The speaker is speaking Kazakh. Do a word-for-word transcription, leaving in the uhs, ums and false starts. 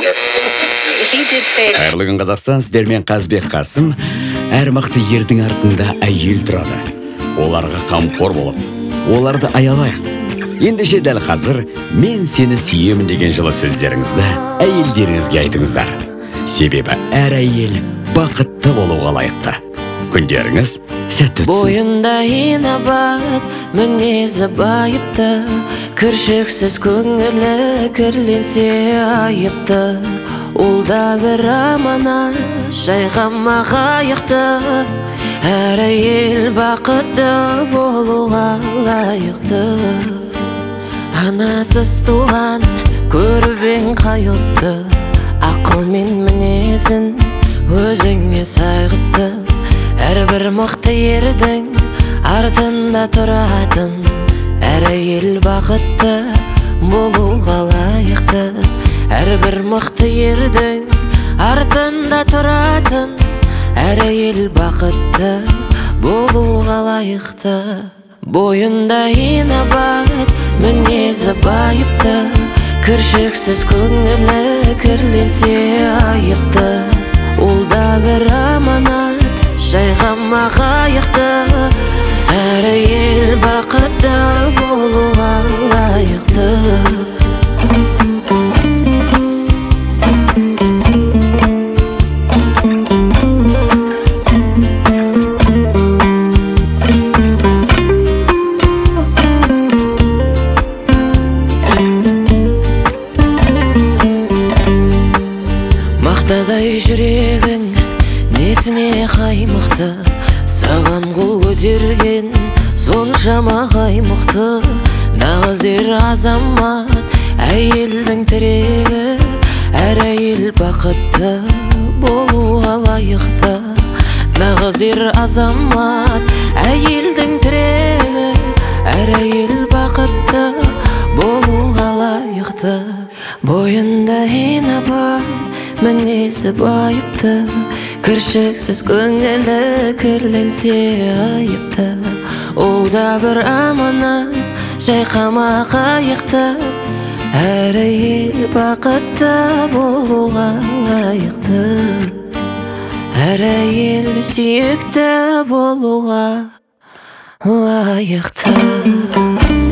Қайырлы күн, Қазақстан, сіздермен Қазбек Қасым. Әр мықты ердің артында әйел тұрады. Оларға қамқор болып, оларды аялайық. Ендеше дәл қазір мен сені сүйемін деген жылы сөздеріңізді әйелдеріңізге айтыңыздар. Себебі әр әйел бақытты болуға лайықты. Күндеріңіз сәтті өтсін. Бойында инабат, мінезі байыпты, кіршіксіз көңілі кірленсе айыпты. Ол да бір аманат, жайғама қайықты. Әр әйел бақытты болуға лайықты. Анасыз туған көрбең қайыпты, ақыл мен мінезін өзіңе сайғыпты. Әрбір мықты ердің артында тұратын, әр әйел бақытты болуға лайықты. Әрбір мықты ердің артында тұратын, әр әйел бақытты болуға лайықты. Бойында инабат, мінезі байыпты, кіршіксіз көңілі кірленсе айыпты. Ол да бір аманат, жайғама қайықты. Әр әйел бақытты болуға лайықты. Мақтадай жүрегің несіне қаймықты, саған қол көтерген соншама қаймықты. Нағыз ер азамат әйелдің тірегі, әр әйел бақытты болуға лайықты. Нағыз ер азамат әйелдің тірегі, әр әйел бақытты болуға лайықты. Бойында инабат, мінезі байыпты, кіршіксіз көңілі кірленсе айыпты. Ол да бір аманат, жайқама қайықты. Әр әйел бақытты болуға лайықты. Әр әйел сүйікті болуға лайықты.